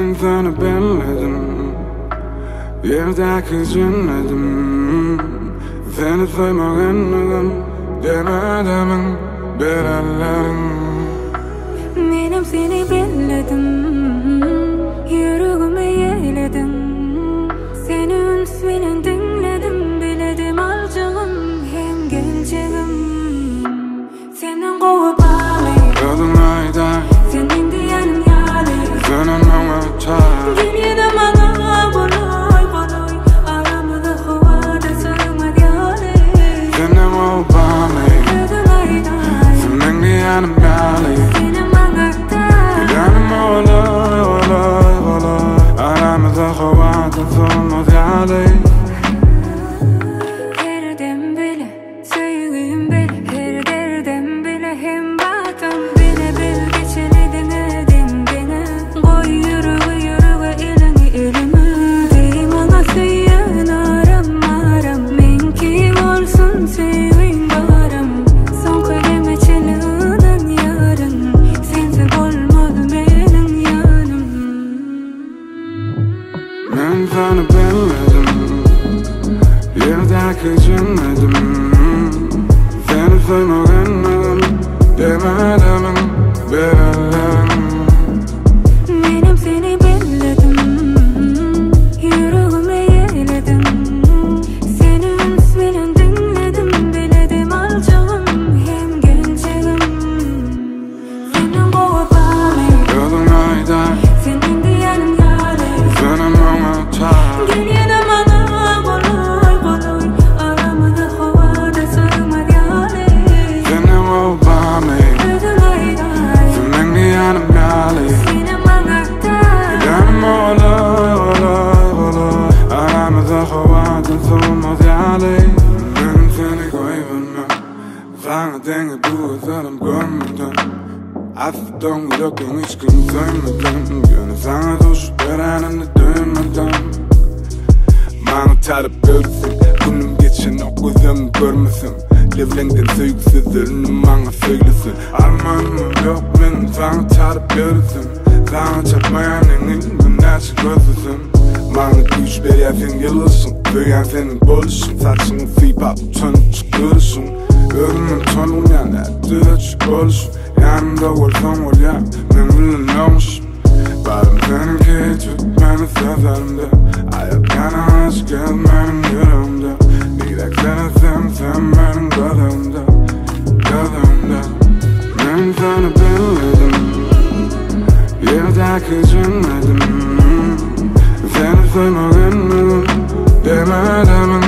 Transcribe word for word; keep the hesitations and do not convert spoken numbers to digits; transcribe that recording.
Ben seni belledim, yerdeki cennetim. Seni sevmegenligim demedemin bir ellerim. Menem seni belledim, yüreğime yeyledim. Seni üns bilen dinledim, biledim alacağım hem geleceğim. Senden kovup ağlayım, Gözün ayda, senin diyenim yâli. senin ona çağır. Dünyada bana bolay bolay, aramızda havada sığmaz yâli. Senin o bana, Gözün ayda, senin diyenim yâli. senin bana da. Diyenim olay olay olay, aramızda havada sığmaz yâli. Her dem bile, sevgim bile, her derdem bile, hem batam bile bil geçeli dene den dene. Koy yüreği yüreği elini elime, deyim ona söyleyen aram aram. Men kim olsun sevin baram, son kademe çeliğinden yarın. Sensiz olmaz benim yanım. Ben seni belledim, yerdeki cennetim. Seni sevmegenligim demedemin bir ellerim. Menem seni belledim, yüreğime yeyledim. Seni üns bilen dinledim, biledim alacağım hem geleceğim. Senden kovup ağlayım, Gözün ayda, senin diyenim yâli. senin ona çağır. Dünyada bana bolay bolay, aramızda havada sığmaz yâli. Senin o bana, Gözün ayda, senin diyenim yâli. senin bana da. Diyenim olay olay olay, aramızda havada sığmaz yâli. Ben seni koymadım, sana denge bu özlerim görmedim. Affettim yürekten hiç kim sevmedim. Gönül sana düşüp verenini duymadım. Bana tarif görsün, günüm geçen o gözüm görmesin. Livlengden sevgisizlerini bana söylesin. Armanım yok benim sana tarif görsün. Sana çarpmayan engin nasıl gözüsün. Bana güç veriyorsun yılısın, büyüyen senin boluşun. Saçını sıypap utanıp çıkıyorsun. Ölümün tonun yana düze çıkıyorsun. Yanımda olsam ol ya, ben bilinmiyormuşum. Barım seninki tut beni sözlerimde. Hayat yana aşk gel benim yüreğimde. Direk seni sen sen benim gözümde, gözümde. Ben seni belledim, yerdeki cennetim. Seni sevmegenligim demedemin